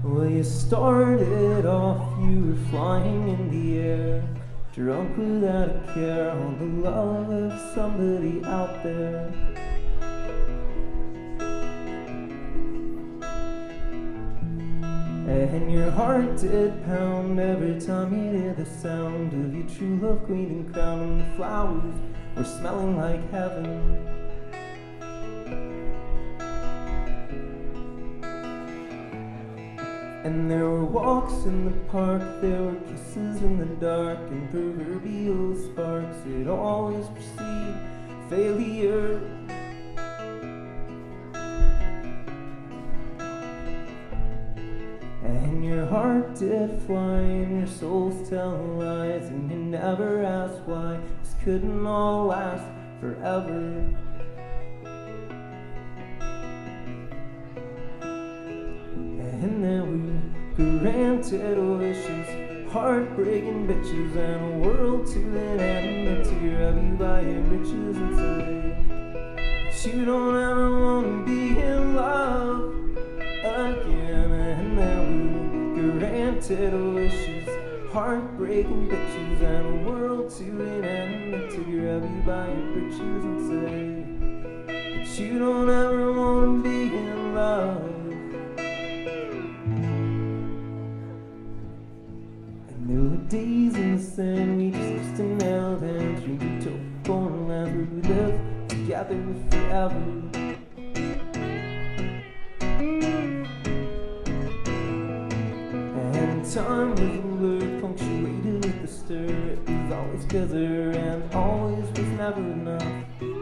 Well, you started off, you were flying in the air, drunk without a care on the love of somebody out there. And your heart did pound every time you hear the sound of your true love queen and crown, and the flowers were smelling like heaven. And there were walks in the park, there were kisses in the dark, and proverbial sparks that always precede failure. And your heart did fly, and your soul's telling lies, and you never asked why this couldn't all last forever. And then we granted wishes, heartbreaking bitches, and a world to an end that grab you by your riches and say that you don't ever want to be in love again. And then we granted wishes, heartbreaking bitches, and a world to an end that grab you by your riches and say that you don't ever want to be in love. There were days in the sand, we just kissed and held hands, drinking telephone and lamp, we lived together forever. And time was a blur, punctuated with the stir. It was always together and always was never enough.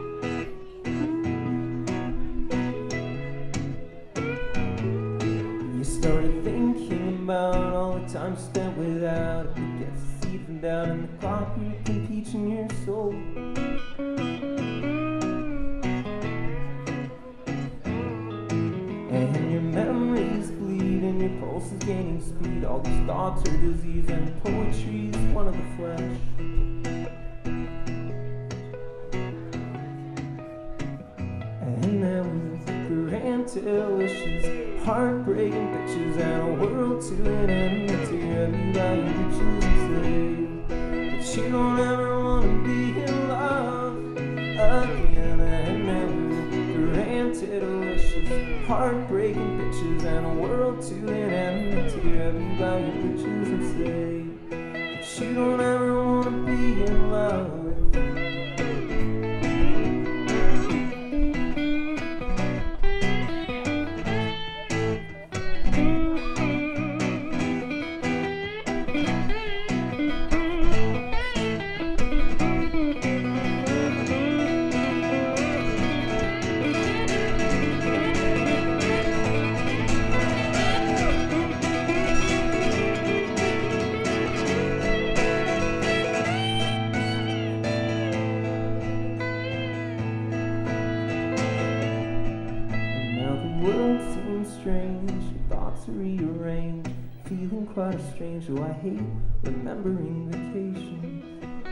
You started thinking about all the time spent without it, it gets to see from down in the clock you can peach in your soul. And your memories bleed and your pulse is gaining speed. All these thoughts are disease and poetry's one of the flesh. And there was granted wishes, heartbreaking bitches, and a world to an end to grab you by your riches and say that you don't ever want to be in love again. And then we granted wishes, heartbreaking bitches, and a world to an end to grab you by your riches and say that you don't ever want to be in love. The world seems strange, your thoughts are rearranged, feeling quite strange, so I hate remembering vacations.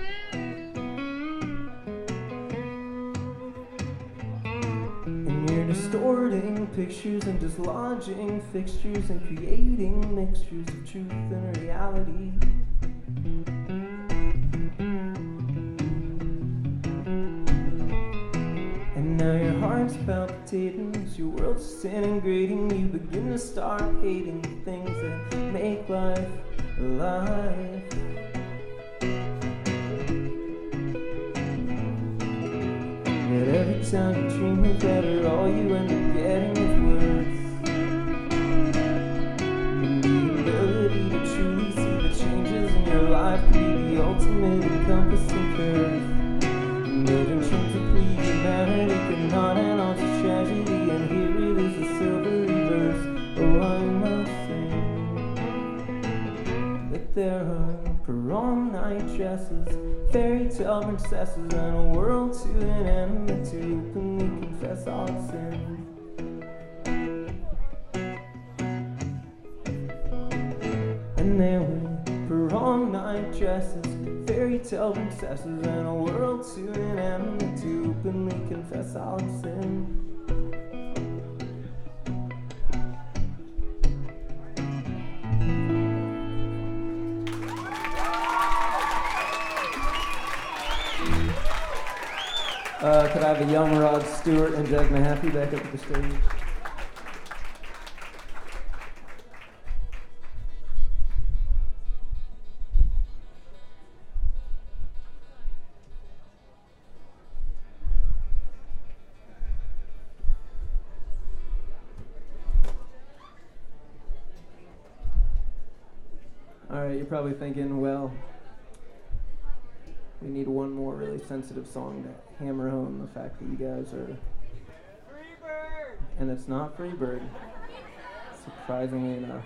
And you're distorting pictures and dislodging fixtures and creating mixtures of truth and reality. Now your heart's palpitating, as your world's disintegrating. You begin to start hating the things that make life alive. Yet every time you dream of better, all you end up getting is worse. And the ability to truly see the changes in your life can be the ultimate encompassing curve. But intrinsically humanity cannot end on such tragedy, and here it is, a silvery verse. Oh, I must sing that there are prom night dresses, fairy tale princesses, and a world to an end to openly confess all sins. And there were prom night dresses, fairy tale princesses, and a world to an end to openly confess all sin. Could I have a young Rod Stewart and Jack Mahaffey back up to the stage? Alright, you're probably thinking, well, we need one more really sensitive song to hammer home the fact that you guys are... Freebird! And it's not Freebird, surprisingly enough.